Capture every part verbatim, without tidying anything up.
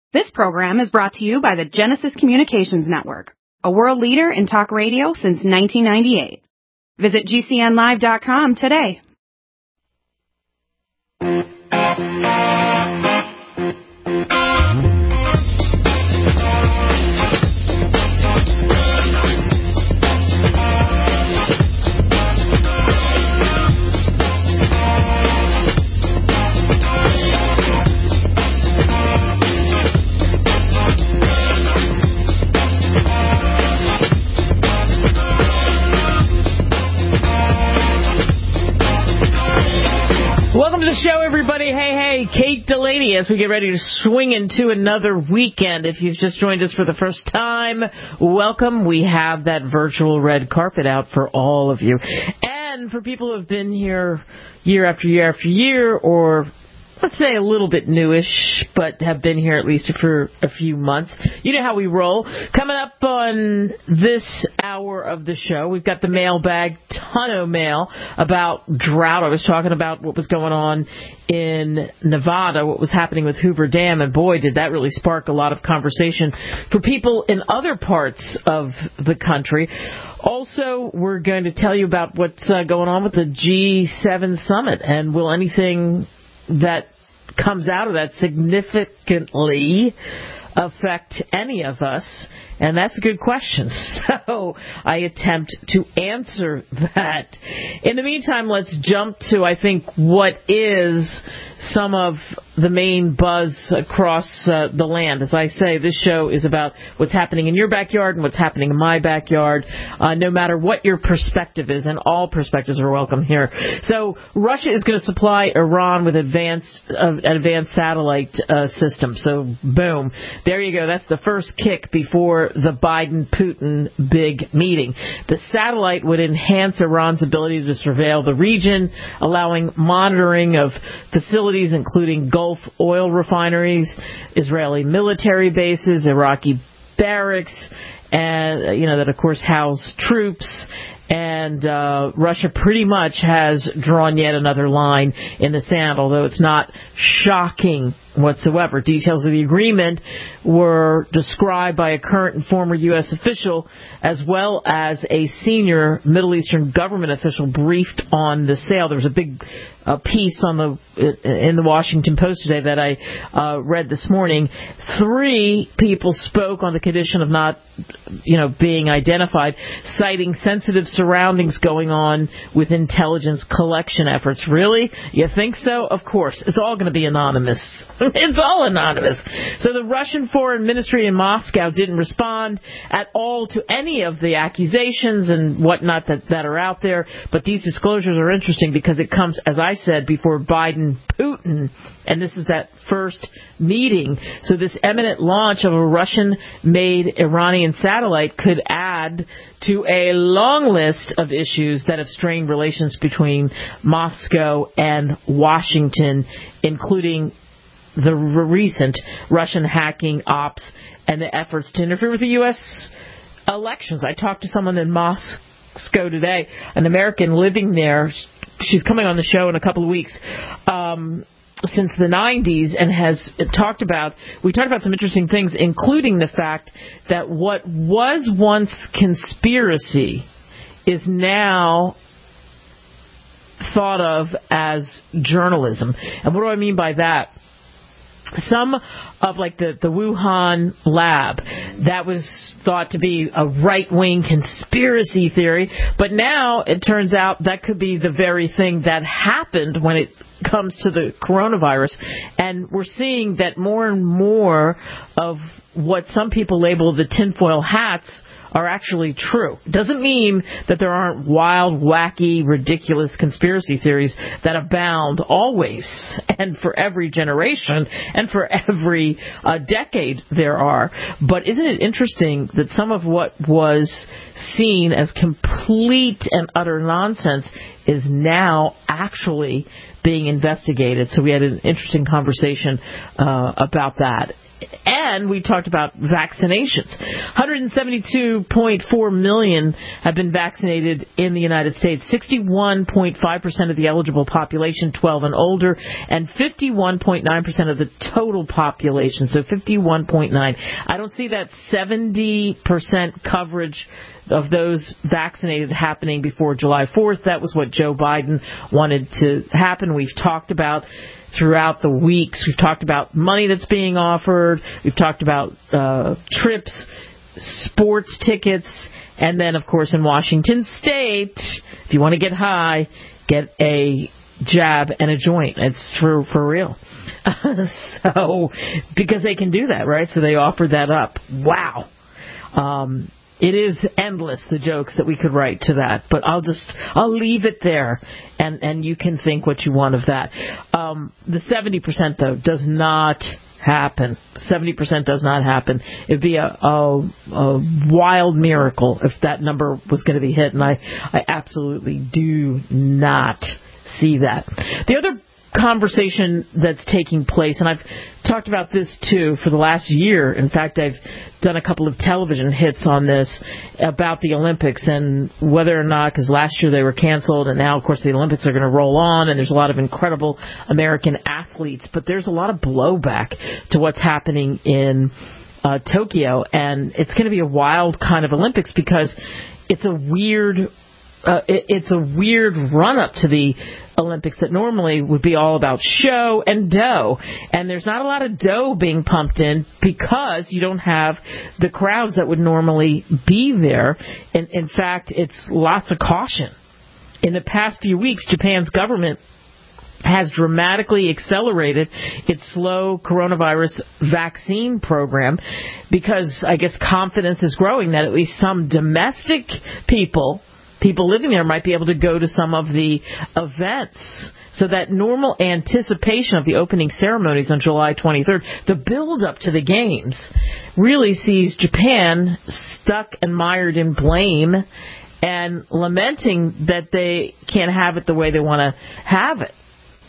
This program is brought to you by the Genesis Communications Network, a world leader in talk radio since nineteen ninety-eight. Visit G C N live dot com today. Welcome to the show, everybody. Hey, hey, Kate Delaney, as we get ready to swing into another weekend. If you've just joined us for the first time, welcome. We have that virtual red carpet out for all of you. And for people who have been here year after year after year, or let's say a little bit newish, but have been here at least for a few months. You know how we roll. Coming up on this hour of the show, we've got the mailbag, ton of mail about drought. I was talking about what was going on in Nevada, what was happening with Hoover Dam, and boy, did that really spark a lot of conversation for people in other parts of the country. Also, we're going to tell you about what's uh, going on with the G seven summit, and will anything that comes out of that significantly affect any of us? And that's a good question. So I attempt to answer that. In the meantime, let's jump to, I think, what is some of the main buzz across uh, the land. As I say, this show is about what's happening in your backyard and what's happening in my backyard, uh, no matter what your perspective is, and all perspectives are welcome here. So Russia is going to supply Iran with advanced uh, advanced satellite uh, system. So boom, there you go. That's the first kick before the Biden-Putin big meeting. The satellite would enhance Iran's ability to surveil the region, allowing monitoring of facilities including Gulf oil refineries, Israeli military bases, Iraqi barracks, and, you know, that, of course, house troops. And uh, Russia pretty much has drawn yet another line in the sand, although it's not shocking whatsoever. Details of the agreement were described by a current and former U S official, as well as a senior Middle Eastern government official briefed on the sale. There was a big uh, piece on the in the Washington Post today that I uh, read this morning. Three people spoke on the condition of not, you know, being identified, citing sensitive surroundings going on with intelligence collection efforts. Really? You think so? Of course. It's all going to be anonymous. It's all anonymous. So the Russian Foreign Ministry in Moscow didn't respond at all to any of the accusations and whatnot that, that are out there. But these disclosures are interesting because it comes, as I said, before Biden-Putin. And this is that first meeting. So this imminent launch of a Russian-made Iranian satellite could add to a long list of issues that have strained relations between Moscow and Washington, including the recent Russian hacking ops and the efforts to interfere with the U S elections. I talked to someone in Moscow today, an American living there. She's coming on the show in a couple of weeks. Um, since the nineties, and has talked about, we talked about some interesting things, including the fact that what was once conspiracy is now thought of as journalism. And what do I mean by that? Some of, like, the, the Wuhan lab, that was thought to be a right-wing conspiracy theory, but now it turns out that could be the very thing that happened when it comes to the coronavirus. And we're seeing that more and more of what some people label the tinfoil hats are actually true. It doesn't mean that there aren't wild, wacky, ridiculous conspiracy theories that abound always, and for every generation, and for every uh, decade there are. But isn't it interesting that some of what was seen as complete and utter nonsense is now actually being investigated? So we had an interesting conversation uh, about that. And we talked about vaccinations. one hundred seventy-two point four million have been vaccinated in the United States. sixty-one point five percent of the eligible population, twelve and older, and fifty-one point nine percent of the total population. So fifty-one point nine. I don't see that seventy percent coverage of those vaccinated happening before July fourth. That was what Joe Biden wanted to happen. We've talked about throughout the weeks. We've talked about money that's being offered. We've talked about uh, trips, sports tickets, and then, of course, in Washington State, if you want to get high, get a jab and a joint. It's for for real. So, because they can do that, right? So they offered that up. Wow. Um, it is endless, the jokes that we could write to that. But I'll just, I'll leave it there, and, and you can think what you want of that. Um, the seventy percent, though, does not happen. seventy percent does not happen. It would be a, a, a wild miracle if that number was going to be hit, and I, I absolutely do not see that. The other conversation that's taking place, and I've talked about this too for the last year. In fact, I've done a couple of television hits on this about the Olympics and whether or not, because last year they were canceled, and now, of course, the Olympics are going to roll on, and there's a lot of incredible American athletes, but there's a lot of blowback to what's happening in uh, Tokyo, and it's going to be a wild kind of Olympics because it's a weird Uh, it, it's a weird run-up to the Olympics that normally would be all about show and dough. And there's not a lot of dough being pumped in because you don't have the crowds that would normally be there. In, in fact, it's lots of caution. In the past few weeks, Japan's government has dramatically accelerated its slow coronavirus vaccine program because I guess confidence is growing that at least some domestic people People living there might be able to go to some of the events. So that normal anticipation of the opening ceremonies on July twenty-third, the build-up to the games, really sees Japan stuck and mired in blame and lamenting that they can't have it the way they want to have it.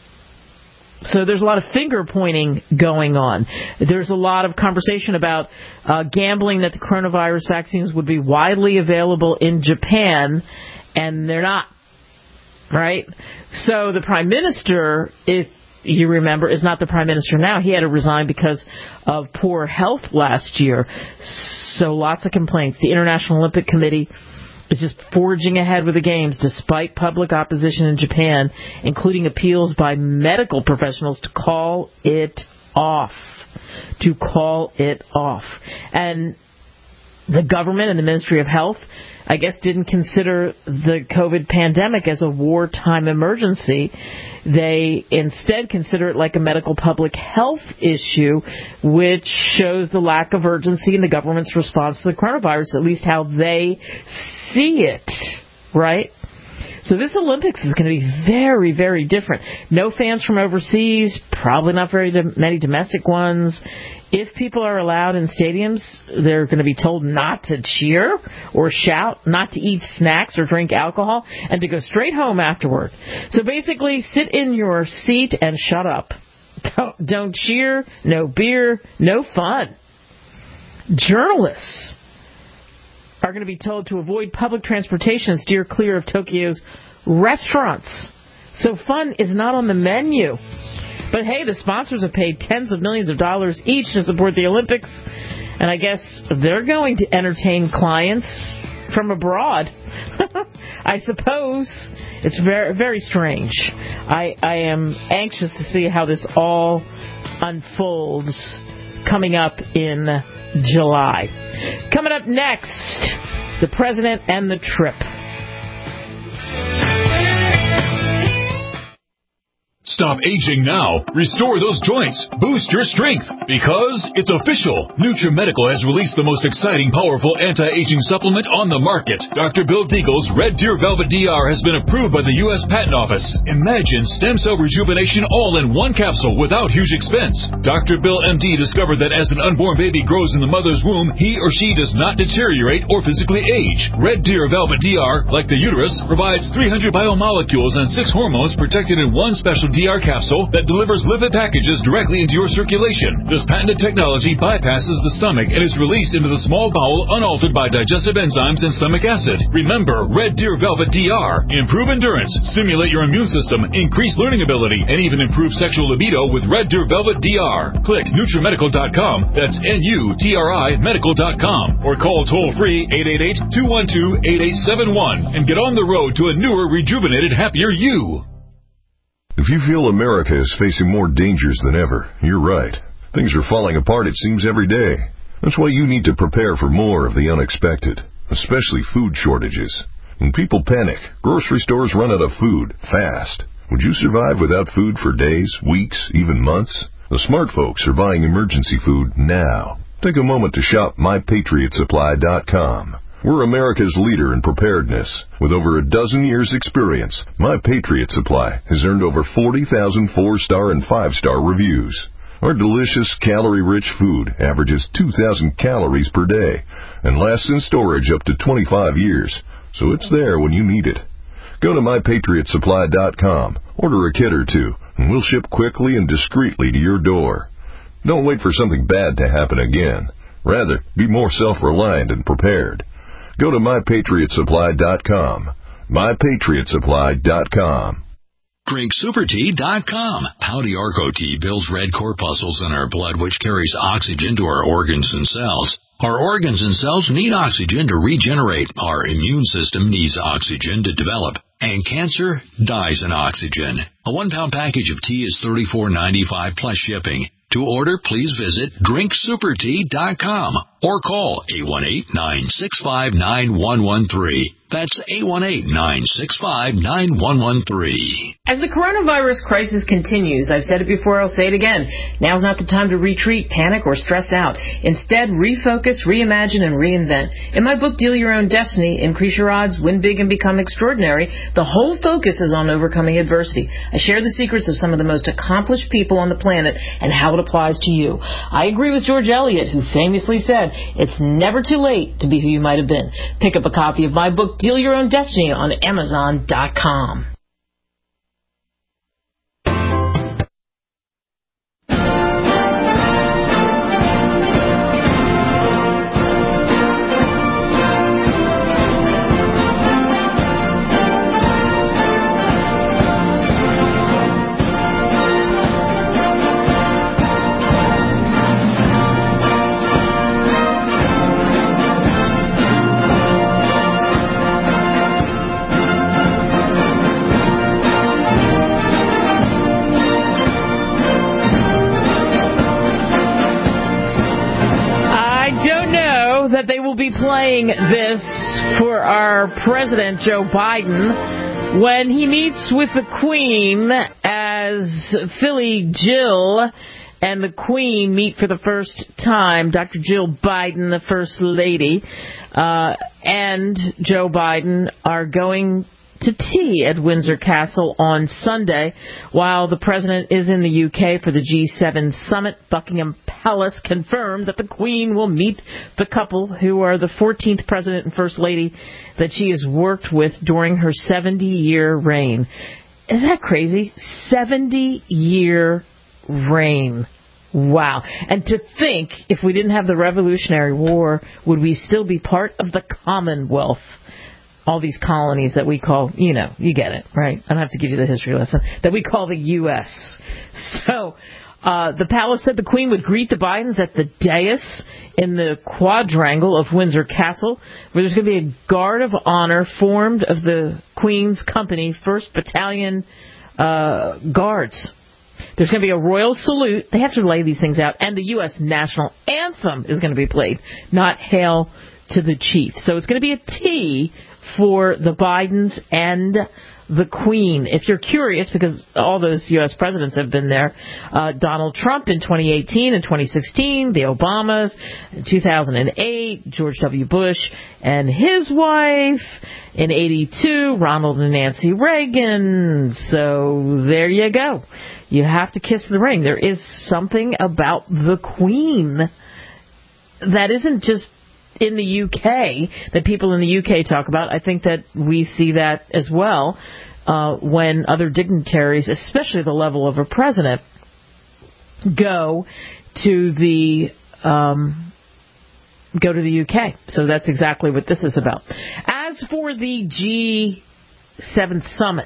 So there's a lot of finger-pointing going on. There's a lot of conversation about uh, gambling that the coronavirus vaccines would be widely available in Japan, and they're not, right? So the Prime Minister, if you remember, is not the Prime Minister now. He had to resign because of poor health last year. So lots of complaints. The International Olympic Committee is just forging ahead with the games despite public opposition in Japan, including appeals by medical professionals to call it off. To call it off. And the government and the Ministry of Health, I guess, didn't consider the COVID pandemic as a wartime emergency. They instead consider it like a medical public health issue, which shows the lack of urgency in the government's response to the coronavirus, at least how they see it, right? So this Olympics is going to be very, very different. No fans from overseas, probably not very many domestic ones. If people are allowed in stadiums, they're going to be told not to cheer or shout, not to eat snacks or drink alcohol, and to go straight home afterward. So basically, sit in your seat and shut up. Don't, don't cheer, no beer, no fun. Journalists are going to be told to avoid public transportation and steer clear of Tokyo's restaurants. So fun is not on the menu. But hey, the sponsors have paid tens of millions of dollars each to support the Olympics, and I guess they're going to entertain clients from abroad. I suppose. It's very, very strange. I, I am anxious to see how this all unfolds coming up in July. Coming up next, the president and the trip. Stop aging now. Restore those joints. Boost your strength. Because it's official. NutriMedical has released the most exciting, powerful anti-aging supplement on the market. Doctor Bill Deagle's Red Deer Velvet D R has been approved by the U S Patent Office. Imagine stem cell rejuvenation all in one capsule without huge expense. Doctor Bill M D discovered that as an unborn baby grows in the mother's womb, he or she does not deteriorate or physically age. Red Deer Velvet D R, like the uterus, provides three hundred biomolecules and six hormones protected in one special D R capsule that delivers lipid packages directly into your circulation. This patented technology bypasses the stomach and is released into the small bowel unaltered by digestive enzymes and stomach acid. Remember, Red Deer Velvet D R. Improve endurance, stimulate your immune system, increase learning ability, and even improve sexual libido with Red Deer Velvet D R. Click NutriMedical dot com, that's N U T R I medical dot com, or call toll-free eight eight eight, two one two, eight eight seven one and get on the road to a newer, rejuvenated, happier you. If you feel America is facing more dangers than ever, you're right. Things are falling apart, it seems, every day. That's why you need to prepare for more of the unexpected, especially food shortages. When people panic, grocery stores run out of food fast. Would you survive without food for days, weeks, even months? The smart folks are buying emergency food now. Take a moment to shop my patriot supply dot com. We're America's leader in preparedness. With over a dozen years' experience, My Patriot Supply has earned over forty thousand four-star and five-star reviews. Our delicious, calorie-rich food averages two thousand calories per day and lasts in storage up to twenty-five years, so it's there when you need it. Go to my patriot supply dot com, order a kit or two, and we'll ship quickly and discreetly to your door. Don't wait for something bad to happen again. Rather, be more self-reliant and prepared. Go to my patriot supply dot com. my patriot supply dot com. drink super tea dot com. Pouty Arco tea builds red corpuscles in our blood, which carries oxygen to our organs and cells. Our organs and cells need oxygen to regenerate. Our immune system needs oxygen to develop. And cancer dies in oxygen. A one-pound package of tea is thirty-four ninety-five plus shipping. To order, please visit drink super tea dot com or call eight one eight, nine six five, nine one one three. That's eight one eight, nine six five, nine one one three. As the coronavirus crisis continues, I've said it before, I'll say it again, now's not the time to retreat, panic, or stress out. Instead, refocus, reimagine, and reinvent. In my book, Deal Your Own Destiny, Increase Your Odds, Win Big, and Become Extraordinary, the whole focus is on overcoming adversity. I share the secrets of some of the most accomplished people on the planet and how it applies to you. I agree with George Eliot, who famously said, it's never too late to be who you might have been. Pick up a copy of my book, Deal Your Own Destiny, on amazon dot com. They will be playing this for our President Joe Biden when he meets with the Queen, as Philly Jill and the Queen meet for the first time. Doctor Jill Biden, the First Lady, uh, and Joe Biden are going to tea at Windsor Castle on Sunday while the president is in the U K for the G seven summit. Buckingham Palace confirmed that the Queen will meet the couple, who are the fourteenth president and first lady that she has worked with during her seventy-year reign. Isn't that crazy? seventy-year reign. Wow. And to think, if we didn't have the Revolutionary War, would we still be part of the Commonwealth? All these colonies that we call, you know, you get it, right? I don't have to give you the history lesson, that we call the U S So uh, the palace said the Queen would greet the Bidens at the dais in the quadrangle of Windsor Castle, where there's going to be a guard of honor formed of the Queen's company, first Battalion uh, Guards. There's going to be a royal salute. They have to lay these things out. And the U S national anthem is going to be played, not Hail to the Chief. So it's going to be a tea for the Bidens and the Queen. If you're curious, because all those U S presidents have been there, uh, Donald Trump in twenty eighteen and twenty sixteen, the Obamas in two thousand eight, George W. Bush and his wife in eighty-two, Ronald and Nancy Reagan. So there you go. You have to kiss the ring. There is something about the Queen that isn't just in the U K that people in the U K talk about. I think that we see that as well. uh, when other dignitaries, especially the level of a president, go to the um, go to the U K. So that's exactly what this is about. As for the G seven summit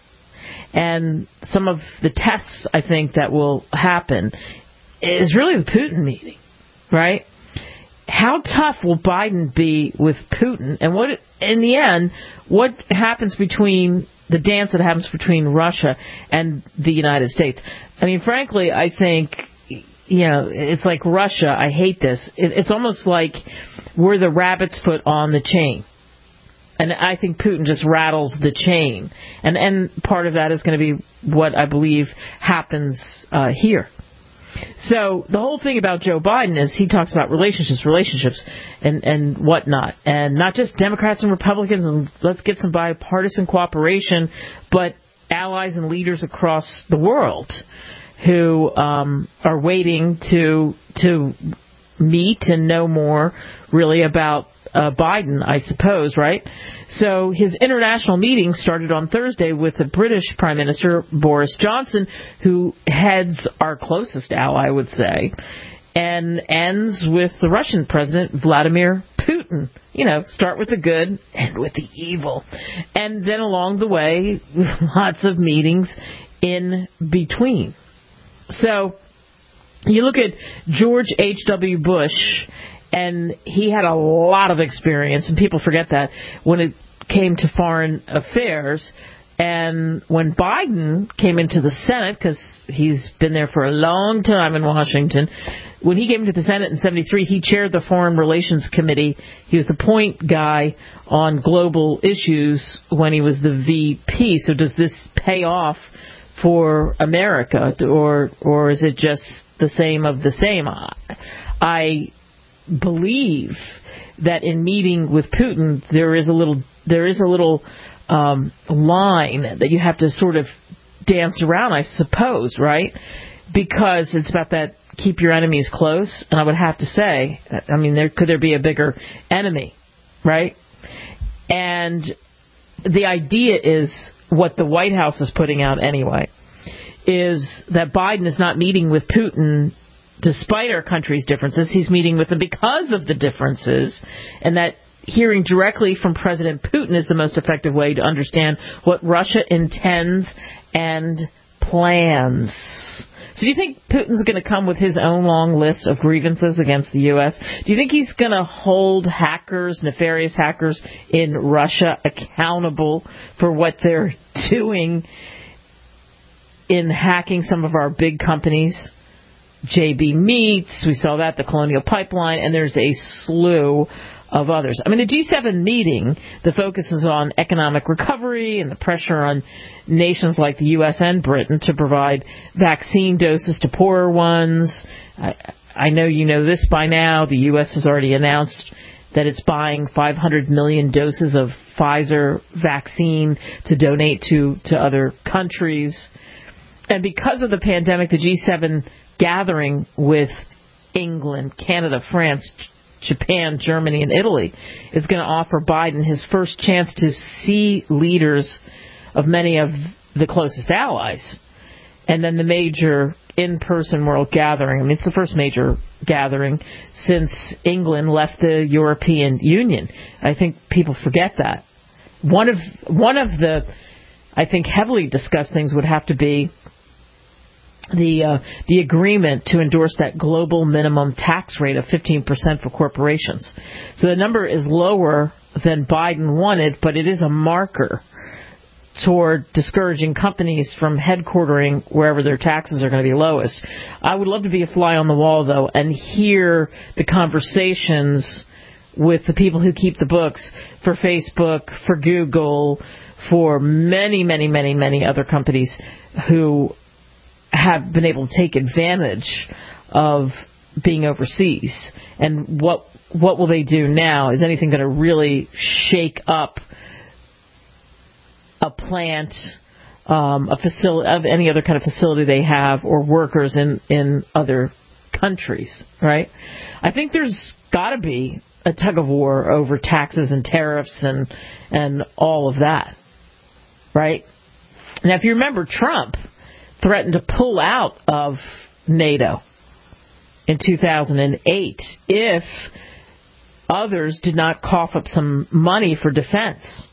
and some of the tests, I think, that will happen is really the Putin meeting, right? How tough will Biden be with Putin? And what, in the end, what happens between the dance that happens between Russia and the United States? I mean, frankly, I think, you know, it's like Russia. I hate this. It, it's almost like we're the rabbit's foot on the chain. And I think Putin just rattles the chain. And, and part of that is going to be what I believe happens uh, here. So the whole thing about Joe Biden is he talks about relationships, relationships, and, and whatnot. And not just Democrats and Republicans, and let's get some bipartisan cooperation, but allies and leaders across the world who um, are waiting to to meet and know more, really, about Uh, Biden, I suppose, right? So his international meeting started on Thursday with the British Prime Minister, Boris Johnson, who heads our closest ally, I would say, and ends with the Russian President, Vladimir Putin. You know, start with the good, end with the evil. And then along the way, lots of meetings in between. So you look at George H W. Bush, and he had a lot of experience, and people forget that, when it came to foreign affairs. And when Biden came into the Senate, because he's been there for a long time in Washington, when he came into the Senate in seventy-three, he chaired the Foreign Relations Committee. He was the point guy on global issues when he was the V P. So does this pay off for America, or or is it just the same of the same? I believe that in meeting with Putin, there is a little there is a little um, line that you have to sort of dance around, I suppose, right? Because it's about that keep your enemies close, and I would have to say, I mean, there could there be a bigger enemy, right? And the idea is what the White House is putting out anyway, is that Biden is not meeting with Putin despite our country's differences. He's meeting with them because of the differences, and that hearing directly from President Putin is the most effective way to understand what Russia intends and plans. So do you think Putin's going to come with his own long list of grievances against the U S? Do you think he's going to hold hackers, nefarious hackers in Russia accountable for what they're doing in hacking some of our big companies? J B Meats, we saw that, the Colonial Pipeline, and there's a slew of others. I mean, the G seven meeting, the focus is on economic recovery and the pressure on nations like the U S and Britain to provide vaccine doses to poorer ones. I, I know you know this by now. The U S has already announced that it's buying five hundred million doses of Pfizer vaccine to donate to, to other countries. And because of the pandemic, the G seven gathering with England, Canada, France, Japan, Germany, and Italy is going to offer Biden his first chance to see leaders of many of the closest allies. And then the major in-person world gathering. I mean, it's the first major gathering since England left the European Union. I think people forget that. One of one of the, I think, heavily discussed things would have to be the uh, the agreement to endorse that global minimum tax rate of fifteen percent for corporations. So the number is lower than Biden wanted, but it is a marker toward discouraging companies from headquartering wherever their taxes are going to be lowest. I would love to be a fly on the wall, though, and hear the conversations with the people who keep the books for Facebook, for Google, for many, many, many, many other companies who have been able to take advantage of being overseas. And what what will they do now? Is anything going to really shake up a plant, um, a facility, of any other kind of facility they have, or workers in, in other countries, right? I think there's got to be a tug of war over taxes and tariffs and and all of that, right? Now, if you remember, Trump threatened to pull out of NATO in two thousand eight if others did not cough up some money for defense.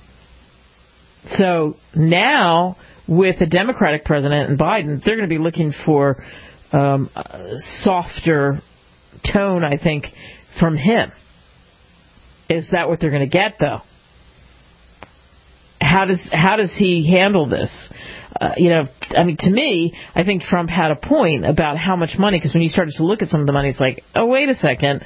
So now, with a Democratic president and Biden, they're going to be looking for um, a softer tone, I think, from him. Is that what they're going to get, though? How does how does he handle this? Uh, you know, I mean, to me, I think Trump had a point about how much money, because when you started to look at some of the money, it's like, oh, wait a second.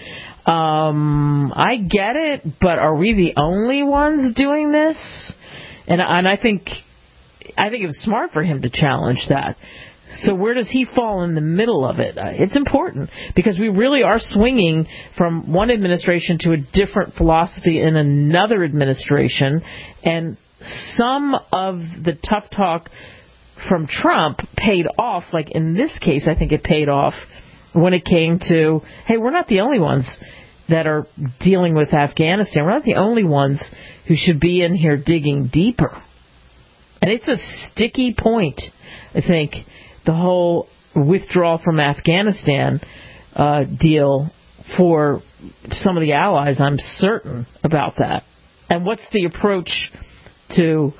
Um, I get it, but are we the only ones doing this? And, and I think I think it was smart for him to challenge that. So where does he fall in the middle of it? It's important, because we really are swinging from one administration to a different philosophy in another administration, and some of the tough talk from Trump paid off. Like in this case, I think it paid off when it came to, hey, we're not the only ones that are dealing with Afghanistan. We're not the only ones who should be in here digging deeper. And it's a sticky point, I think, the whole withdrawal from Afghanistan uh, deal for some of the allies. I'm certain about that. And what's the approach to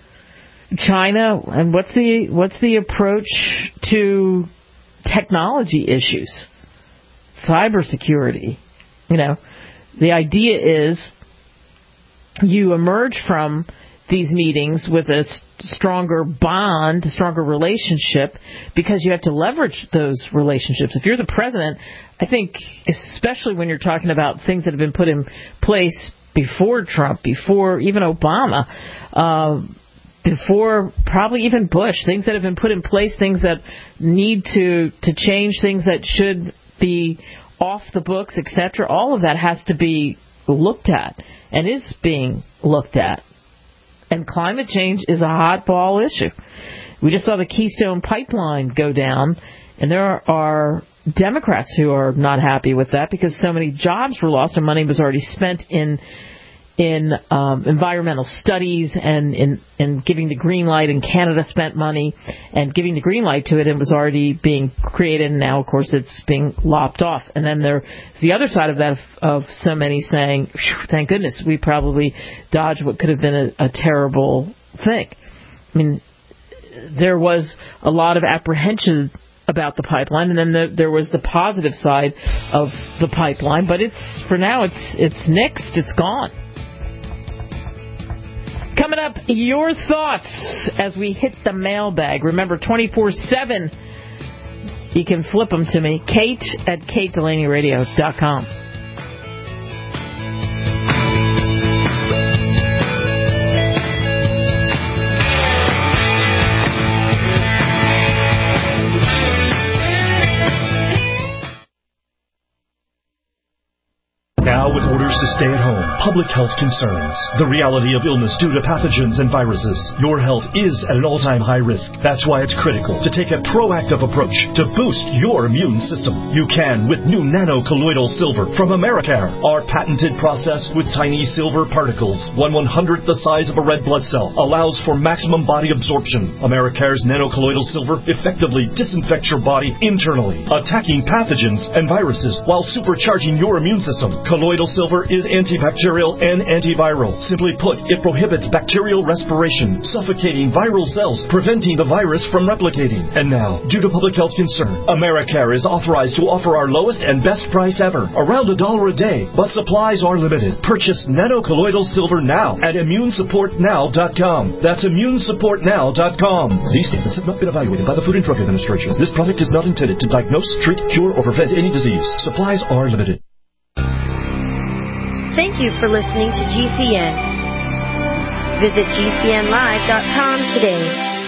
China, and what's the what's the approach to technology issues, cybersecurity? You know, the idea is you emerge from these meetings with a stronger bond, a stronger relationship, because you have to leverage those relationships. If you're the president, I think, especially when you're talking about things that have been put in place before Trump, before even Obama, uh, before probably even Bush, things that have been put in place, things that need to, to change, things that should be off the books, et cetera, all of that has to be looked at and is being looked at. And climate change is a hot ball issue. We just saw the Keystone Pipeline go down, and there are Democrats who are not happy with that because so many jobs were lost and money was already spent in in um, environmental studies and in, in giving the green light, and Canada spent money and giving the green light to it, and was already being created, and now, of course, it's being lopped off. And then there's the other side of that, of, of so many saying, thank goodness, we probably dodged what could have been a, a terrible thing. I mean, there was a lot of apprehension about the pipeline, and then the, there was the positive side of the pipeline, but it's, for now, it's it's nixed, it's gone. Coming up, your thoughts as we hit the mailbag. Remember, twenty-four seven, you can flip them to me, Kate at Kate Delaney Radio dot com. Now, with orders to stay at home, public health concerns, the reality of illness due to pathogens and viruses, your health is at an all-time high risk. That's why it's critical to take a proactive approach to boost your immune system. You can with new nano-colloidal silver from Americare. Our patented process with tiny silver particles, one one-hundredth the size of a red blood cell, allows for maximum body absorption. Americare's nano-colloidal silver effectively disinfects your body internally, attacking pathogens and viruses while supercharging your immune system. Colloidal silver is antibacterial and antiviral. Simply put, it prohibits bacterial respiration, suffocating viral cells, preventing the virus from replicating. And now, due to public health concern, Americare is authorized to offer our lowest and best price ever, around a dollar a day, but supplies are limited. Purchase nano-colloidal silver now at immune support now dot com. That's immune support now dot com. These statements have not been evaluated by the Food and Drug Administration. This product is not intended to diagnose, treat, cure, or prevent any disease. Supplies are limited. Thank you for listening to G C N. Visit G C N live dot com today.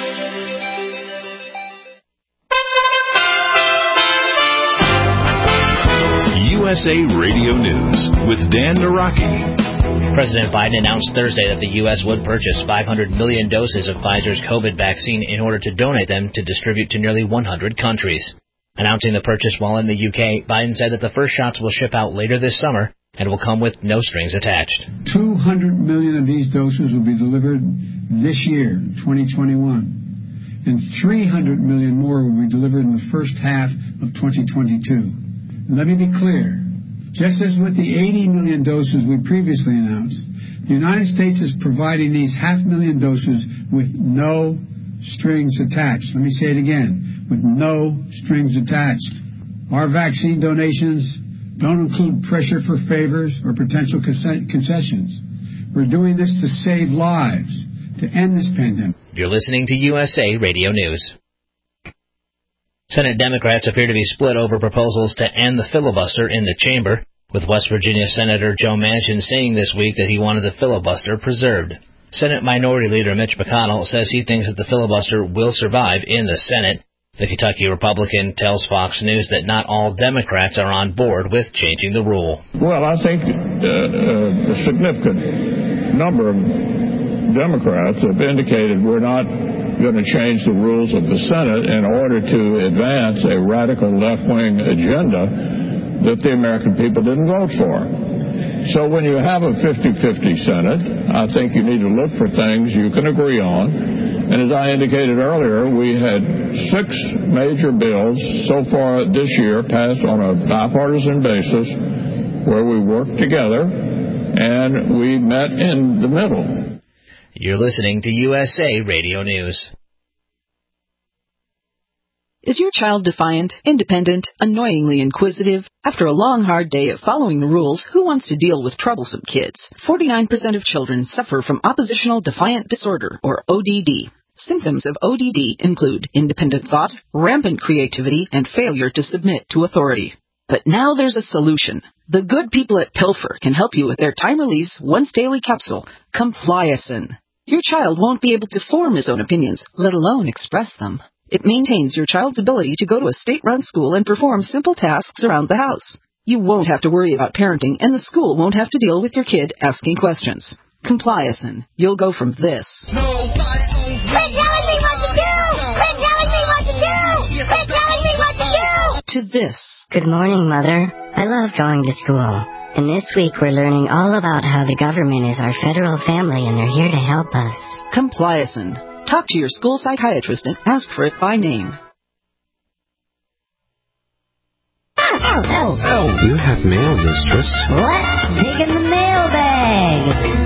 U S A Radio News with Dan Naraki. President Biden announced Thursday that the U S would purchase five hundred million doses of Pfizer's COVID vaccine in order to donate them to distribute to nearly one hundred countries. Announcing the purchase while in the U K, Biden said that the first shots will ship out later this summer, and will come with no strings attached. two hundred million of these doses will be delivered this year, twenty twenty-one, and three hundred million more will be delivered in the first half of twenty twenty-two. Let me be clear. Just as with the eighty million doses we previously announced, the United States is providing these half million doses with no strings attached. Let me say it again, with no strings attached. Our vaccine donations don't include pressure for favors or potential concessions. We're doing this to save lives, to end this pandemic. You're listening to U S A Radio News. Senate Democrats appear to be split over proposals to end the filibuster in the chamber, with West Virginia Senator Joe Manchin saying this week that he wanted the filibuster preserved. Senate Minority Leader Mitch McConnell says he thinks that the filibuster will survive in the Senate. The Kentucky Republican tells Fox News that not all Democrats are on board with changing the rule. Well, I think uh, uh, a significant number of Democrats have indicated we're not going to change the rules of the Senate in order to advance a radical left-wing agenda that the American people didn't vote for. So when you have a fifty-fifty Senate, I think you need to look for things you can agree on. And as I indicated earlier, we had six major bills so far this year passed on a bipartisan basis where we worked together and we met in the middle. You're listening to U S A Radio News. Is your child defiant, independent, annoyingly inquisitive? After a long, hard day of following the rules, who wants to deal with troublesome kids? forty-nine percent of children suffer from oppositional defiant disorder, or O D D. Symptoms of O D D include independent thought, rampant creativity, and failure to submit to authority. But now there's a solution. The good people at Pilfer can help you with their time-release, once-daily capsule, Compliacin. Your child won't be able to form his own opinions, let alone express them. It maintains your child's ability to go to a state-run school and perform simple tasks around the house. You won't have to worry about parenting, and the school won't have to deal with your kid asking questions. Compliacin. You'll go from this. Quit telling me what to do! Quit telling me what to do! Quit telling me what to do! To this. Good morning, Mother. I love going to school. And this week we're learning all about how the government is our federal family and they're here to help us. Compliacin. Talk to your school psychiatrist and ask for it by name. Oh, oh, oh. You have mail, mistress. Let's dig in the mailbag.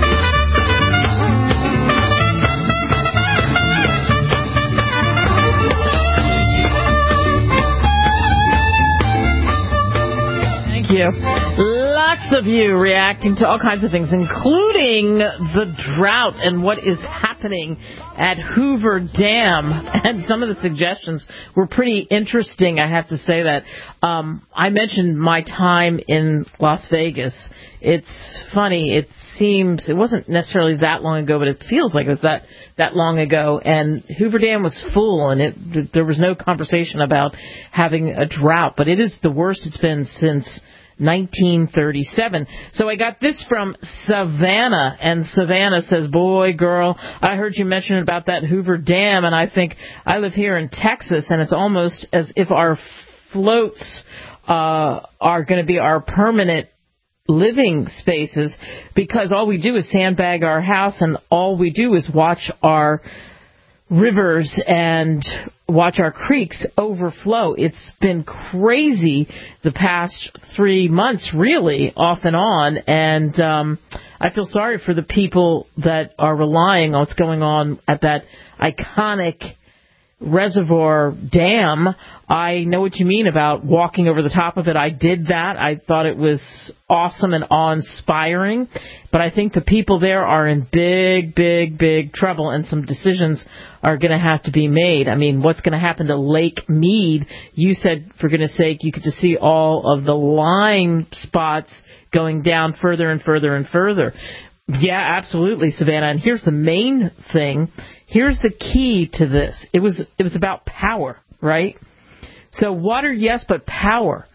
Thank you. Lots of you reacting to all kinds of things, including the drought and what is happening at Hoover Dam. And some of the suggestions were pretty interesting, I have to say that. Um, I mentioned my time in Las Vegas. It's funny. It seems, it wasn't necessarily that long ago, but it feels like it was that, that long ago. And Hoover Dam was full, and it, there was no conversation about having a drought. But it is the worst it's been since nineteen thirty-seven. So I got this from Savannah, and Savannah says, boy, girl, I heard you mention about that Hoover Dam, and I think I live here in Texas, and it's almost as if our floats uh, are going to be our permanent living spaces, because all we do is sandbag our house, and all we do is watch our rivers and watch our creeks overflow. It's been crazy the past three months, really, off and on, and um, I feel sorry for the people that are relying on what's going on at that iconic reservoir dam. I know what you mean about walking over the top of it. I did that. I thought it was awesome and awe-inspiring, but I think the people there are in big, big, big trouble, and some decisions are going to have to be made. I mean, what's going to happen to Lake Mead? You said, for goodness sake, you could just see all of the line spots going down further and further and further. Yeah, absolutely, Savannah. And here's the main thing. Here's the key to this. It was it was about power, right? So water, yes, but power.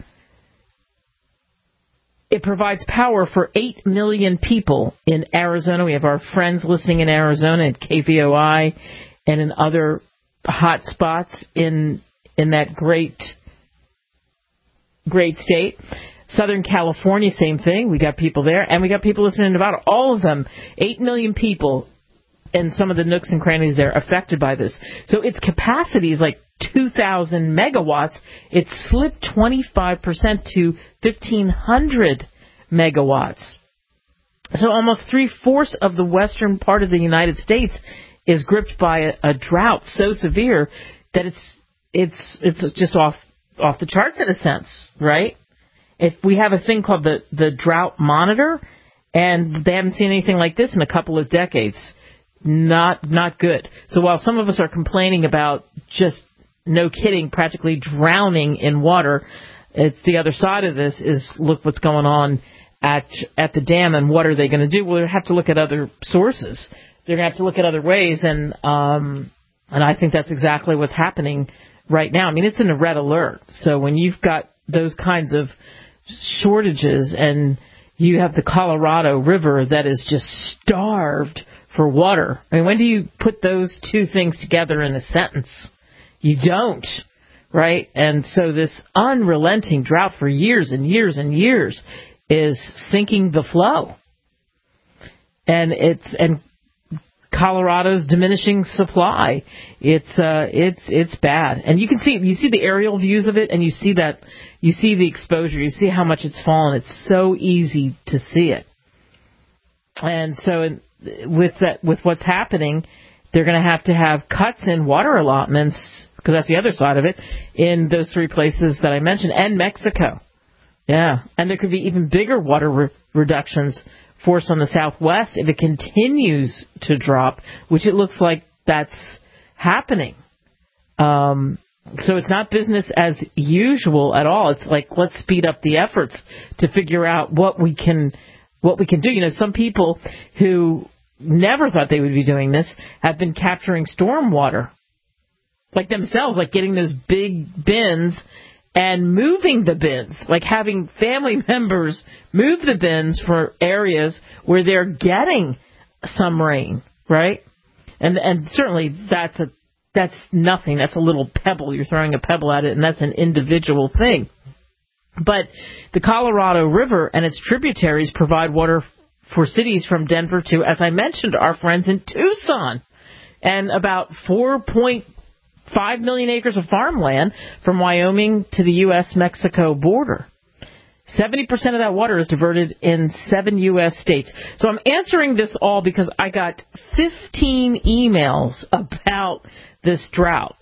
It provides power for eight million people in Arizona. We have our friends listening in Arizona at K V O I and in other hot spots in in that great, great state. Southern California, same thing. We got people there, and we got people listening in Nevada. All of them, eight million people in some of the nooks and crannies there affected by this. So its capacity is like two thousand megawatts. It slipped twenty-five percent to fifteen hundred megawatts. So almost three-fourths of the western part of the United States is gripped by a, a drought so severe that it's it's it's just off off the charts in a sense, right? If we have a thing called the, the drought monitor, and they haven't seen anything like this in a couple of decades, not not good. So while some of us are complaining about just, no kidding, practically drowning in water, it's the other side of this is look what's going on at at the dam, and what are they going to do? Well, they have to look at other sources. They're going to have to look at other ways, and um, and I think that's exactly what's happening right now. I mean, it's in a red alert. So when you've got those kinds of shortages, and you have the Colorado River that is just starved for water. I mean, when do you put those two things together in a sentence? You don't, right? And so this unrelenting drought for years and years and years is sinking the flow. And it's and Colorado's diminishing supply. It's uh, it's it's bad, and you can see you see the aerial views of it, and you see that you see the exposure, you see how much it's fallen. It's so easy to see it, and so in, with that with what's happening, they're going to have to have cuts in water allotments, because that's the other side of it, in those three places that I mentioned, and Mexico. Yeah, and there could be even bigger water re- reductions forced on the Southwest if it continues to drop, which it looks like that's happening. Um, so it's not business as usual at all. It's like, let's speed up the efforts to figure out what we can what we can do. You know, some people who never thought they would be doing this have been capturing storm water, like themselves, like getting those big bins and moving the bins, like having family members move the bins for areas where they're getting some rain, right? And and certainly that's a that's nothing. That's a little pebble. You're throwing a pebble at it, and that's an individual thing. But the Colorado River and its tributaries provide water for cities from Denver to, as I mentioned, our friends in Tucson, and about four point five million acres of farmland from Wyoming to the U S Mexico border. seventy percent of that water is diverted in seven U S states. So I'm answering this all because I got fifteen emails about this drought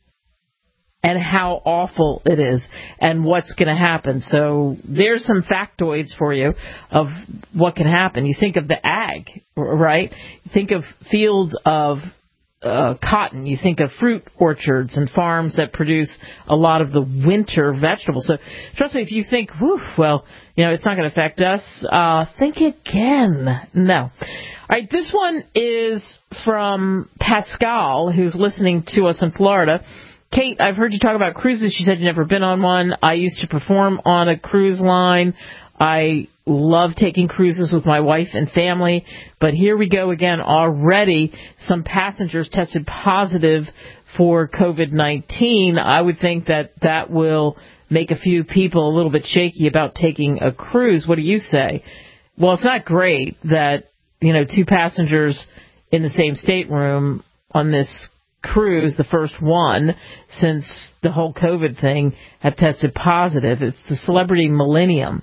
and how awful it is and what's going to happen. So there's some factoids for you of what can happen. You think of the ag, right? You think of fields of Uh, cotton, you think of fruit orchards and farms that produce a lot of the winter vegetables. So trust me, if you think, whew, well, you know, it's not going to affect us, uh, think again. No. All right, this one is from Pascal, who's listening to us in Florida. Kate, I've heard you talk about cruises. She said you've never been on one. I used to perform on a cruise line. I love taking cruises with my wife and family, but here we go again. Already some passengers tested positive for covid nineteen. I would think that that will make a few people a little bit shaky about taking a cruise. What do you say? Well, it's not great that, you know, two passengers in the same stateroom on this cruise, the first one since the whole COVID thing, have tested positive. It's the Celebrity Millennium.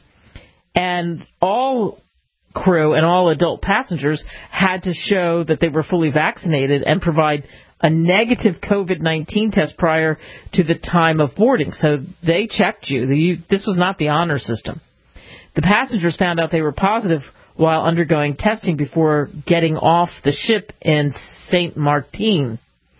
And all crew and all adult passengers had to show that they were fully vaccinated and provide a negative covid nineteen test prior to the time of boarding. So they checked you. you. This was not the honor system. The passengers found out they were positive while undergoing testing before getting off the ship in Saint Martin.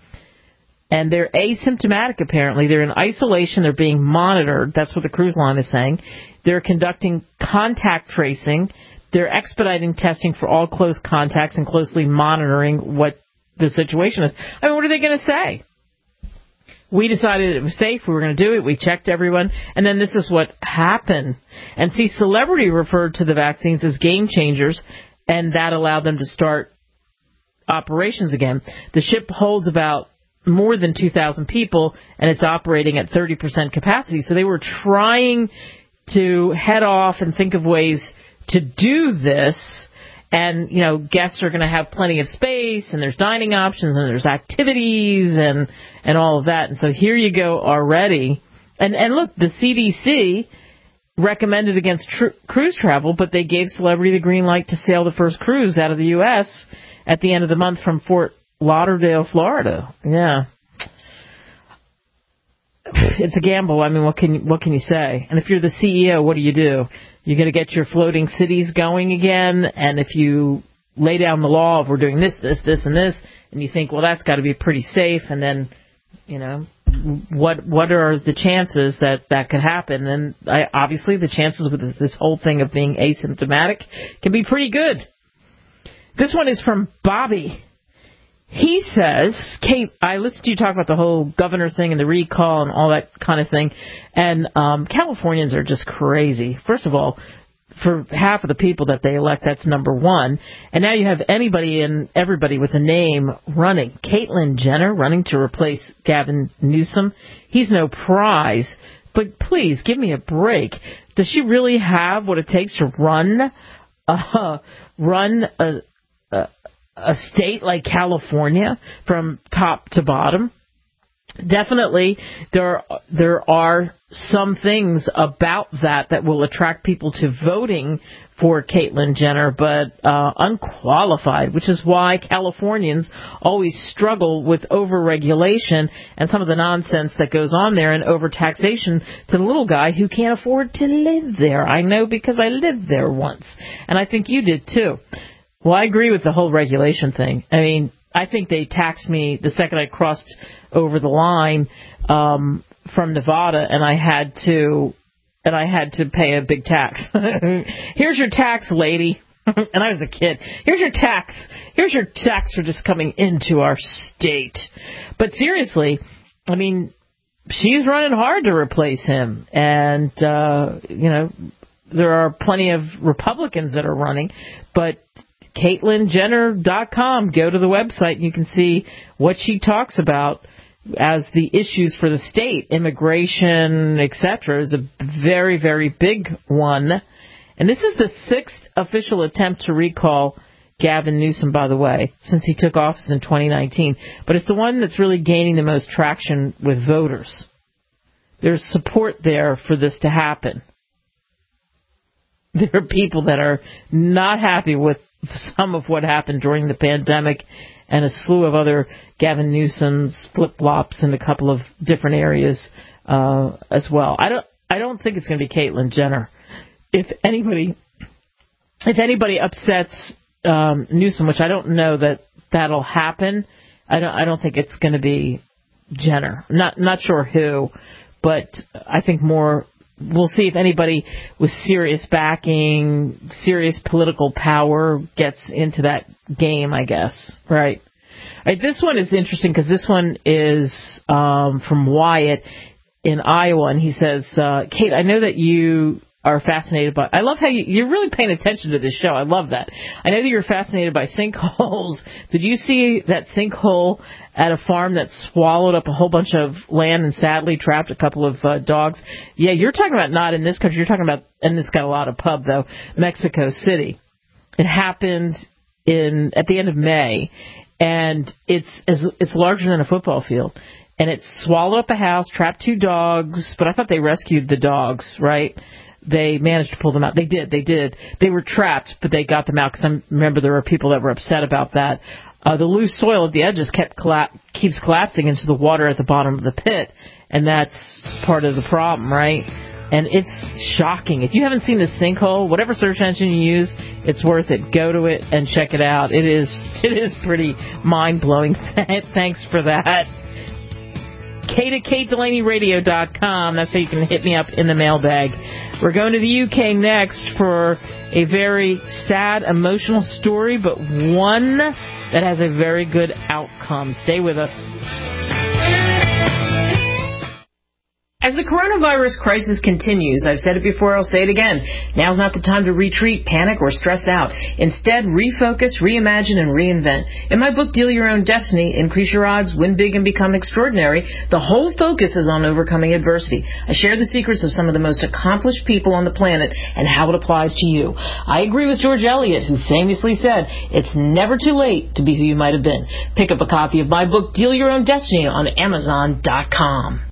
And they're asymptomatic, apparently. They're in isolation. They're being monitored. That's what the cruise line is saying. They're conducting contact tracing. They're expediting testing for all close contacts and closely monitoring what the situation is. I mean, what are they going to say? We decided it was safe. We were going to do it. We checked everyone. And then this is what happened. And see, Celebrity referred to the vaccines as game changers, and that allowed them to start operations again. The ship holds about more than two thousand people, and it's operating at thirty percent capacity. So they were trying to head off and think of ways to do this. And, you know, guests are going to have plenty of space, and there's dining options, and there's activities, and, and all of that. And so here you go already. And, and look, the C D C recommended against tr- cruise travel, but they gave Celebrity the green light to sail the first cruise out of the U S at the end of the month from Fort Lauderdale, Florida. Yeah. It's a gamble. I mean, what can you, what can you say? And if you're the C E O, what do you do? You're going to get your floating cities going again, and if you lay down the law of we're doing this, this, this, and this, and you think, well, that's got to be pretty safe, and then, you know, what what are the chances that that could happen? And I, obviously the chances with this whole thing of being asymptomatic can be pretty good. This one is from Bobby. He says, Kate, I listened to you talk about the whole governor thing and the recall and all that kind of thing, and um, Californians are just crazy. First of all, for half of the people that they elect, that's number one. And now you have anybody and everybody with a name running. Caitlyn Jenner running to replace Gavin Newsom. He's no prize, but please give me a break. Does she really have what it takes to run, uh, run a, a a state like California from top to bottom? Definitely, there there are some things about that that will attract people to voting for Caitlyn Jenner, but uh, unqualified, which is why Californians always struggle with overregulation and some of the nonsense that goes on there, and overtaxation to the little guy who can't afford to live there. I know because I lived there once, and I think you did too. Well, I agree with the whole regulation thing. I mean, I think they taxed me the second I crossed over the line um, from Nevada, and I had to, and I had to pay a big tax. Here's your tax, lady. And I was a kid. Here's your tax. Here's your tax for just coming into our state. But seriously, I mean, she's running hard to replace him, and uh, you know, there are plenty of Republicans that are running, but Caitlyn Jenner dot com. Go to the website and you can see what she talks about as the issues for the state. Immigration, et cetera, is a very, very big one. And this is the sixth official attempt to recall Gavin Newsom, by the way, since he took office in twenty nineteen. But it's the one that's really gaining the most traction with voters. There's support there for this to happen. There are people that are not happy with some of what happened during the pandemic and a slew of other Gavin Newsom's flip-flops in a couple of different areas uh, as well. I don't I don't think it's going to be Caitlyn Jenner. If anybody if anybody upsets um, Newsom, which I don't know that that'll happen, I don't I don't think it's going to be Jenner. Not not sure who, but I think more. We'll see if anybody with serious backing, serious political power gets into that game, I guess. Right. All right, this one is interesting because this one is um, from Wyatt in Iowa, and he says, uh, Kate, I know that you are fascinated by... I love how you, you're really paying attention to this show. I love that. I know that you're fascinated by sinkholes. Did you see that sinkhole at a farm that swallowed up a whole bunch of land and sadly trapped a couple of uh, dogs? Yeah, you're talking about not in this country. You're talking about, and it's got a lot of pub, though, Mexico City. It happened in at the end of May, and it's it's larger than a football field. And it swallowed up a house, trapped two dogs, but I thought they rescued the dogs, right? They managed to pull them out. They did. They did. They were trapped, but they got them out because I remember there were people that were upset about that. Uh, the loose soil at the edges kept colla- keeps collapsing into the water at the bottom of the pit, and that's part of the problem, right? And it's shocking. If you haven't seen this sinkhole, whatever search engine you use, it's worth it. Go to it and check it out. It is it is pretty mind-blowing. Thanks for that. Kate at Kate Delaney Radio dot com. That's how you can hit me up in the mailbag. We're going to the U K next for a very sad, emotional story, but one that has a very good outcome. Stay with us. As the coronavirus crisis continues, I've said it before, I'll say it again, now's not the time to retreat, panic, or stress out. Instead, refocus, reimagine, and reinvent. In my book, Deal Your Own Destiny, Increase Your Odds, Win Big, and Become Extraordinary, the whole focus is on overcoming adversity. I share the secrets of some of the most accomplished people on the planet and how it applies to you. I agree with George Eliot, who famously said, it's never too late to be who you might have been. Pick up a copy of my book, Deal Your Own Destiny, on Amazon dot com.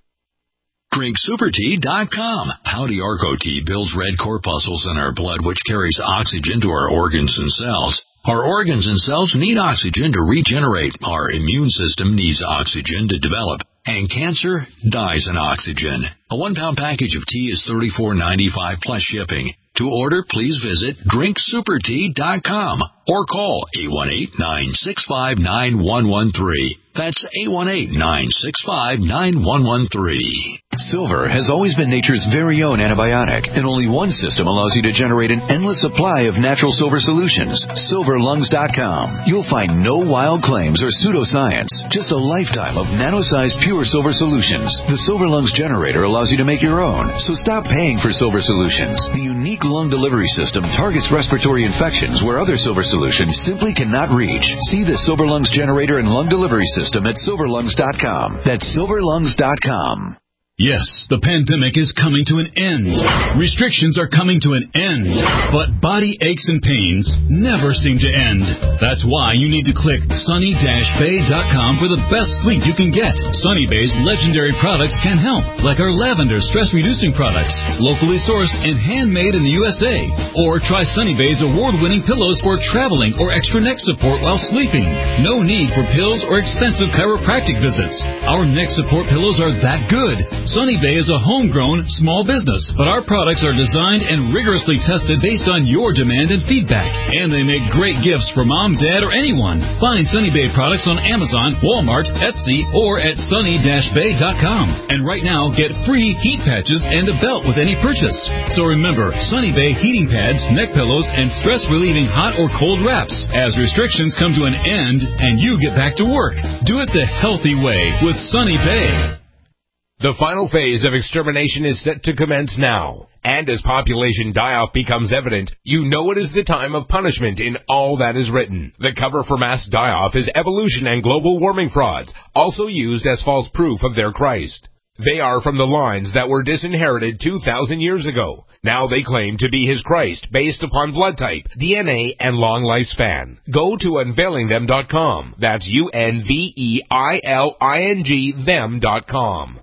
Drink Super Tea dot com. Howdy Arco Tea builds red corpuscles in our blood, which carries oxygen to our organs and cells. Our organs and cells need oxygen to regenerate. Our immune system needs oxygen to develop. And cancer dies in oxygen. A one-pound package of tea is thirty-four ninety-five plus shipping. To order, please visit Drink Super Tea dot com or call eight one eight, nine six five, nine one one three. That's eight one eight, nine six five, nine one one three. Silver has always been nature's very own antibiotic, and only one system allows you to generate an endless supply of natural silver solutions. Silver Lungs dot com. You'll find no wild claims or pseudoscience, just a lifetime of nano-sized pure silver solutions. The Silver Lungs generator allows you to make your own, so stop paying for silver solutions. The unique lung delivery system targets respiratory infections where other silver solutions simply cannot reach. See the Silver Lungs generator and lung delivery system at Silver Lungs dot com. That's Silver Lungs dot com. Yes, the pandemic is coming to an end. Restrictions are coming to an end. But body aches and pains never seem to end. That's why you need to click Sunny Bay dot com for the best sleep you can get. Sunny Bay's legendary products can help, like our lavender stress-reducing products, locally sourced and handmade in the U S A. Or try Sunny Bay's award-winning pillows for traveling or extra neck support while sleeping. No need for pills or expensive chiropractic visits. Our neck support pillows are that good. Sunny Bay is a homegrown small business, but our products are designed and rigorously tested based on your demand and feedback. And they make great gifts for mom, dad, or anyone. Find Sunny Bay products on Amazon, Walmart, Etsy, or at Sunny Bay dot com. And right now, get free heat patches and a belt with any purchase. So remember, Sunny Bay heating pads, neck pillows, and stress-relieving hot or cold wraps. As restrictions come to an end and you get back to work, do it the healthy way with Sunny Bay. The final phase of extermination is set to commence now. And as population die-off becomes evident, you know it is the time of punishment in all that is written. The cover for mass die-off is evolution and global warming frauds, also used as false proof of their Christ. They are from the lines that were disinherited two thousand years ago. Now they claim to be his Christ based upon blood type, D N A, and long lifespan. Go to unveiling them dot com. That's U N V E I L I N G them dot com.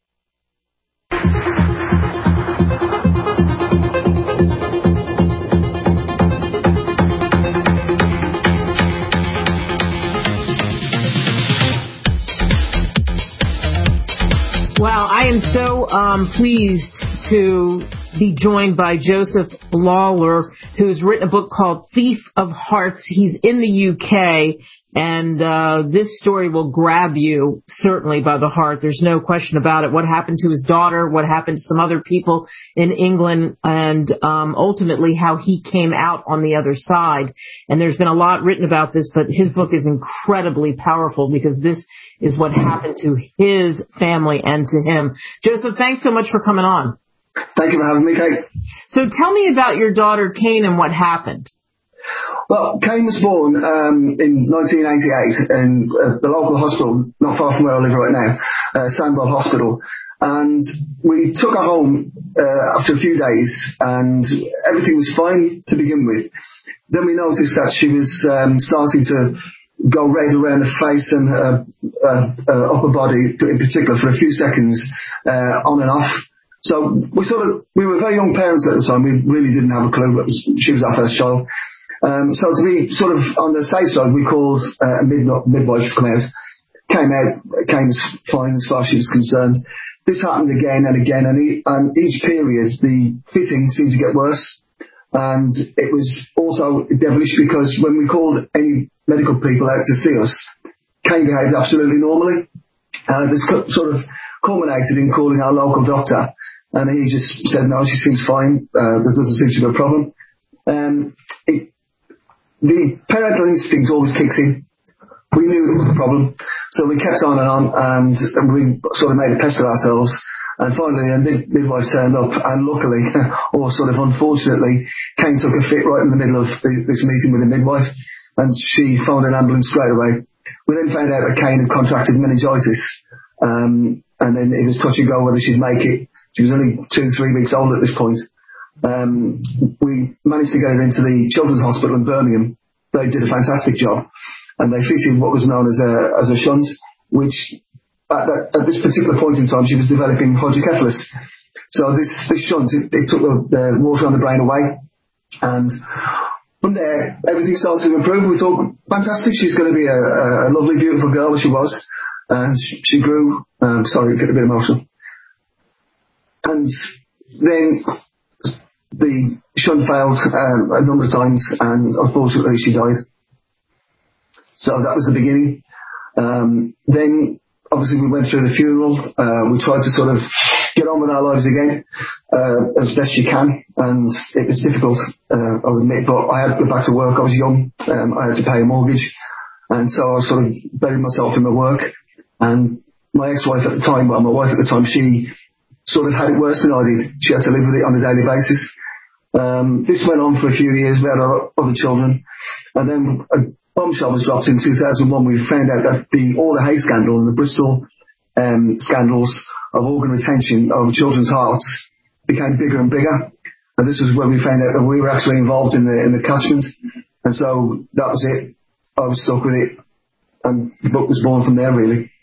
Wow, I am so um, pleased to be joined by Joseph Lawler, who's written a book called Thief of Hearts. He's in the U K, and uh, this story will grab you certainly by the heart. There's no question about it. What happened to his daughter, what happened to some other people in England, and um, ultimately how he came out on the other side. And there's been a lot written about this, but his book is incredibly powerful because this is what happened to his family and to him. Joseph, thanks so much for coming on. Thank you for having me, Kate. So tell me about your daughter, Kane, and what happened. Well, Kane was born um, in nineteen eighty-eight in uh, the local hospital, not far from where I live right now, uh, Sandwell Hospital. And we took her home uh, after a few days, and everything was fine to begin with. Then we noticed that she was um, starting to go red around the face and her uh, uh, upper body in particular for a few seconds, uh, on and off. So we sort of, we were very young parents at the time. We really didn't have a clue that she was our first child. Um, so to be sort of on the safe side, we called uh, a mid- midwife to come out. Came out, came as fine as far as she was concerned. This happened again and again, and, he, and each period the fitting seemed to get worse. And it was also devilish because when we called any medical people out to see us, Kane behaved absolutely normally. Uh, this sort of culminated in calling our local doctor. And he just said, no, she seems fine. Uh, there doesn't seem to be a problem. Um, it, the parental instinct always kicks in. We knew there was a problem. So we kept on and on, and we sort of made a pest of ourselves. And finally, a mid- midwife turned up, and luckily, or sort of unfortunately, Kane took a fit right in the middle of the, this meeting with the midwife, and she phoned an ambulance straight away. We then found out that Kane had contracted meningitis, um, and then it was touch and go whether she'd make it. She was only two, three weeks old at this point. Um, we managed to get her into the Children's Hospital in Birmingham. They did a fantastic job, and they fitted what was known as a as a shunt, which At, at this particular point in time, she was developing hydrocephalus. So this, this shunt, it, it took the, the water on the brain away. And from there, everything started to improve. We thought, fantastic, she's going to be a, a lovely, beautiful girl as she was. And she, she grew. Um, sorry, get a bit emotional. And then the shunt failed um, a number of times, and unfortunately she died. So that was the beginning. Um, then... Obviously, we went through the funeral. Uh, we tried to sort of get on with our lives again uh, as best you can, and it was difficult, uh, I'll admit, but I had to go back to work. I was young. Um, I had to pay a mortgage, and so I sort of buried myself in my work. And my ex-wife at the time, well, my wife at the time, she sort of had it worse than I did. She had to live with it on a daily basis. Um, this went on for a few years. We had our other children, and then a bombshell was dropped in two thousand one. We found out that the All the Hay scandal and the Bristol um, scandals of organ retention of children's hearts became bigger and bigger. And this is where we found out that we were actually involved in the in the catchment. And so that was it. I was stuck with it, and the book was born from there, really.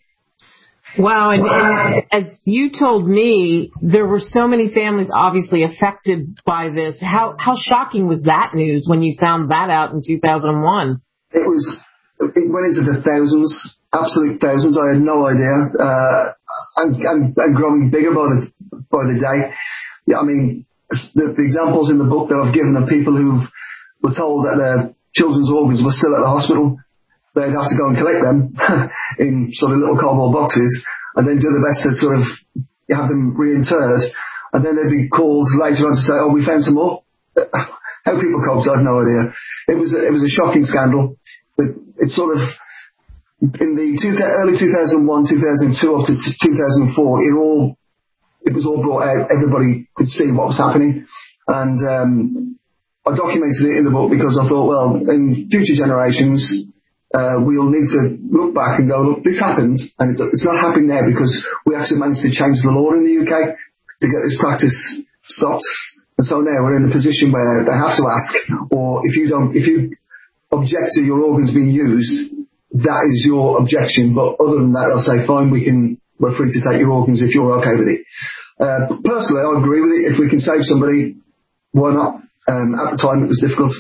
Wow, and, and as you told me, there were so many families obviously affected by this. How how shocking was that news when you found that out in two thousand one? It was, it went into the thousands, absolute thousands. I had no idea. Uh, and, and, and growing bigger by the, by the day. Yeah, I mean, the, the examples in the book that I've given are people who were told that their children's organs were still at the hospital. They'd have to go and collect them in sort of little cardboard boxes, and then do the best to sort of have them reinterred. And then they'd be called later on to say, oh, we found some more. How people coped, I have no idea. It was a, it was a shocking scandal. It, it sort of, in the two, early two thousand one, two thousand two up to two thousand four, it all, it was all brought out. Everybody could see what was happening. And um, I documented it in the book because I thought, well, in future generations, uh, we'll need to look back and go, look, this happened, and it, it's not happening now because we actually managed to change the law in the U K to get this practice stopped. And so now we're in a position where they have to ask, or if you don't, if you object to your organs being used, that is your objection. But other than that, they'll say, fine, we can, we're free to take your organs if you're okay with it. Uh, personally, I agree with it. If we can save somebody, why not? Um, at the time, it was difficult.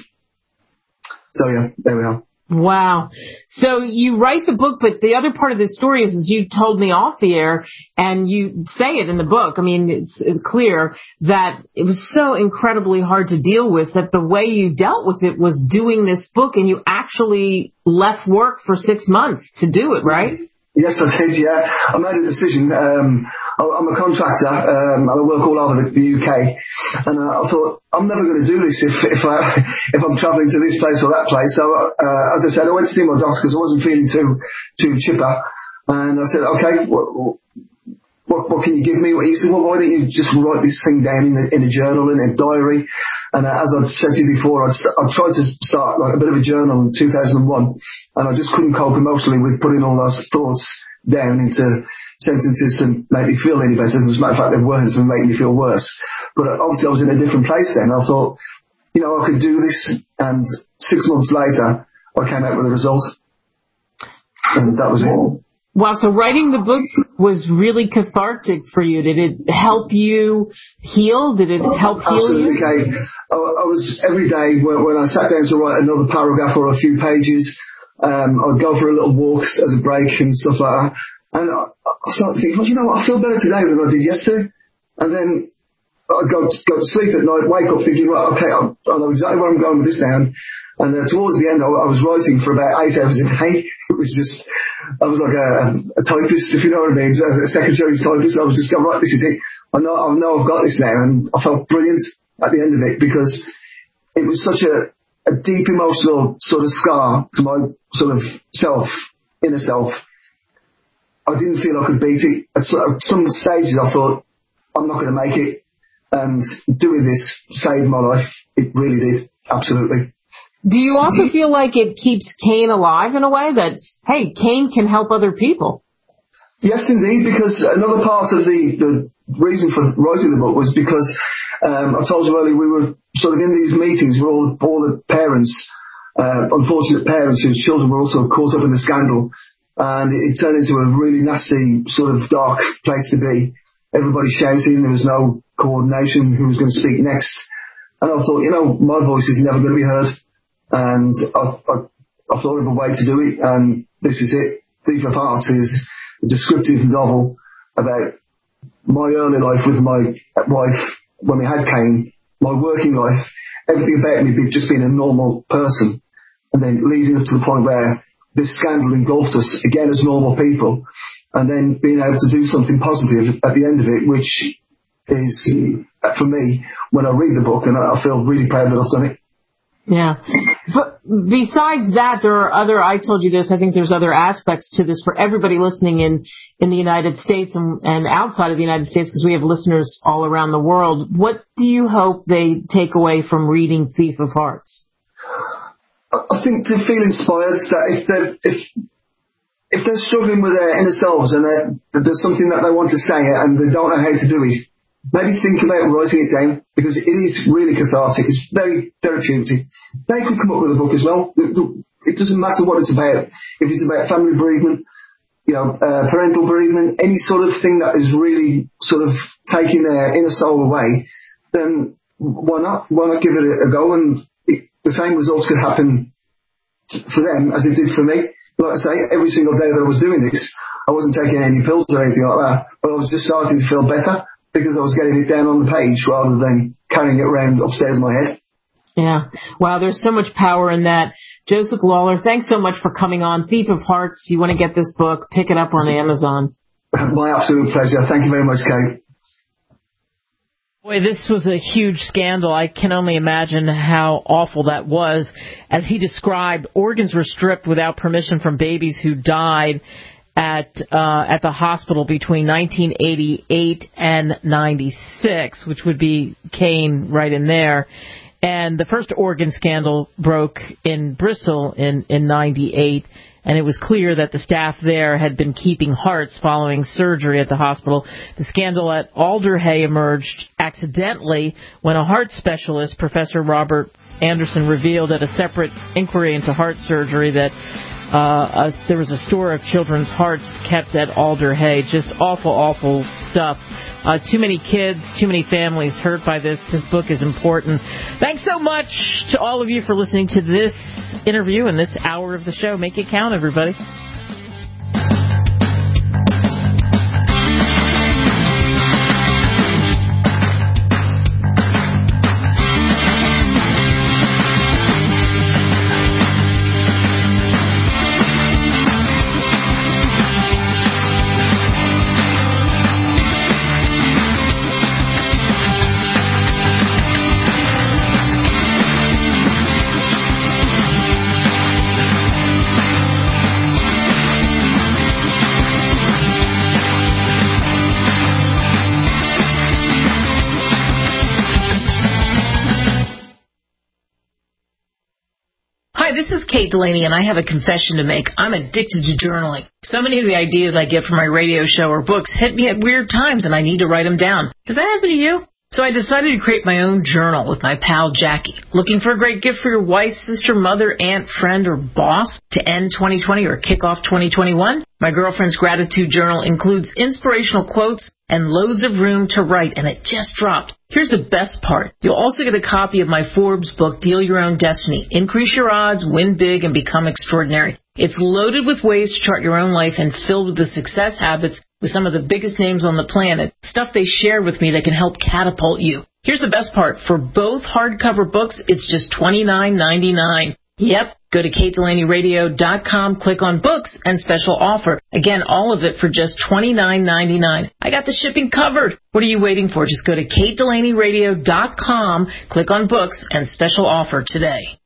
So yeah, there we are. Wow. So you write the book, but the other part of the story is, is you told me off the air, and you say it in the book. I mean, it's, it's clear that it was so incredibly hard to deal with that the way you dealt with it was doing this book, and you actually left work for six months to do it, right? Yes, I did, yeah. I made a decision. Um, I'm a contractor, um, and I work all over the, the U K, and uh, I thought, I'm never going to do this if if, I, if I'm travelling to this place or that place. So, uh, as I said, I went to see my doctor because I wasn't feeling too too chipper, and I said, okay, what, what, what can you give me? He said, well, why don't you just write this thing down in a, in a journal, in a diary? And uh, as I'd said to you before, I'd, st- I'd tried to start like a bit of a journal in two thousand one, and I just couldn't cope emotionally with putting all those thoughts down into sentences to make me feel any better. As a matter of fact, they weren't to make me feel worse. But obviously I was in a different place then. I thought, you know, I could do this, and six months later, I came out with a result. And that was it. Wow, so writing the book was really cathartic for you. Did it help you heal? Did it help heal Absolutely, you? Kate. I, I was, every day when, when I sat down to write another paragraph or a few pages, um, I'd go for a little walk as a break and stuff like that. And I, I started thinking, well, you know what, I feel better today than I did yesterday. And then I'd go to, go to sleep at night, wake up thinking, right, okay, I, I know exactly where I'm going with this now. And uh, towards the end, I, I was writing for about eight hours a day. It was just, I was like a, a typist, if you know what I mean, a secretary's typist. I was just going, right, this is it. I know, I know I've got this now. And I felt brilliant at the end of it because it was such a, a deep emotional sort of scar to my sort of self, inner self. I didn't feel I could beat it. At some stages I thought, I'm not going to make it. And doing this saved my life. It really did. Absolutely. Do you also feel like it keeps Cain alive in a way that, hey, Cain can help other people? Yes, indeed, because another part of the, the reason for writing the book was because um, I told you earlier we were sort of in these meetings with all, all the parents, uh, unfortunate parents whose children were also caught up in the scandal. And it, it turned into a really nasty, sort of dark place to be. Everybody shouting, there was no coordination, who was going to speak next. And I thought, you know, my voice is never going to be heard. And I, I, I thought of a way to do it, and this is it. Thief of Hearts is a descriptive novel about my early life with my wife when we had Cain, my working life, everything about me just being a normal person, and then leading up to the point where this scandal engulfed us again as normal people, and then being able to do something positive at the end of it, which is, for me, when I read the book, and I feel really proud that I've done it. Yeah. But besides that, there are other, I told you this, I think there's other aspects to this for everybody listening in, in the United States and, and outside of the United States, because we have listeners all around the world. What do you hope they take away from reading Thief of Hearts? I think to feel inspired that if they're, if, if they're struggling with their inner selves and there's something that they want to say and they don't know how to do it, maybe think about writing it down, because it is really cathartic. It's very therapeutic. They could come up with a book as well. It doesn't matter what it's about. If it's about family bereavement, you know, uh, parental bereavement, any sort of thing that is really sort of taking their inner soul away, then why not? Why not give it a, a go? And it, the same results could happen for them as it did for me. Like I say, every single day that I was doing this, I wasn't taking any pills or anything like that, but I was just starting to feel better, because I was getting it down on the page rather than carrying it around upstairs in my head. Yeah. Wow, there's so much power in that. Joseph Lawler, thanks so much for coming on. Thief of Hearts, you want to get this book, pick it up on Amazon. My absolute pleasure. Thank you very much, Kate. Boy, this was a huge scandal. I can only imagine how awful that was. As he described, organs were stripped without permission from babies who died at uh, at the hospital between nineteen eighty-eight and ninety-six, which would be Cain right in there. And the first organ scandal broke in Bristol in, in ninety-eight, and it was clear that the staff there had been keeping hearts following surgery at the hospital. The scandal at Alderhay emerged accidentally when a heart specialist, Professor Robert Anderson, revealed at a separate inquiry into heart surgery that Uh, a, there was a store of children's hearts kept at Alderhay. Just awful, awful stuff. Uh, too many kids, too many families hurt by this. His book is important. Thanks so much to all of you for listening to this interview and this hour of the show. Make it count, everybody. This is Kate Delaney, and I have a confession to make. I'm addicted to journaling. So many of the ideas I get from my radio show or books hit me at weird times, and I need to write them down. Does that happen to you? So I decided to create my own journal with my pal Jackie. Looking for a great gift for your wife, sister, mother, aunt, friend, or boss to end twenty twenty or kick off twenty twenty-one? My girlfriend's gratitude journal includes inspirational quotes and loads of room to write, and it just dropped. Here's the best part. You'll also get a copy of my Forbes book, Deal Your Own Destiny. Increase your odds, win big, and become extraordinary. It's loaded with ways to chart your own life and filled with the success habits with some of the biggest names on the planet. Stuff they share with me that can help catapult you. Here's the best part. For both hardcover books, it's just twenty-nine ninety-nine. Yep. Go to kate delaney radio dot com, click on books, and special offer. Again, all of it for just twenty-nine ninety-nine. I got the shipping covered. What are you waiting for? Just go to kate delaney radio dot com, click on books, and special offer today.